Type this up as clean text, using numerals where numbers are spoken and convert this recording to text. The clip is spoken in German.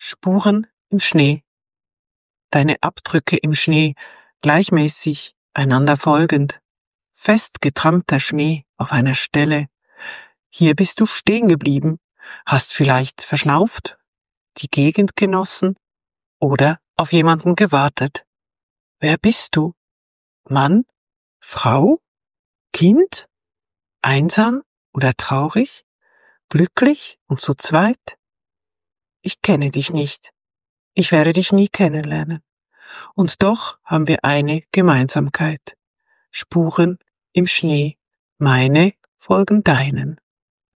Spuren im Schnee. Deine Abdrücke im Schnee, gleichmäßig, einander folgend. Fest getrammter Schnee auf einer Stelle. Hier bist du stehen geblieben, hast vielleicht verschnauft, die Gegend genossen oder auf jemanden gewartet. Wer bist du? Mann? Frau? Kind? Einsam oder traurig? Glücklich und zu zweit? Ich kenne dich nicht. Ich werde dich nie kennenlernen. Und doch haben wir eine Gemeinsamkeit. Spuren im Schnee. Meine folgen deinen.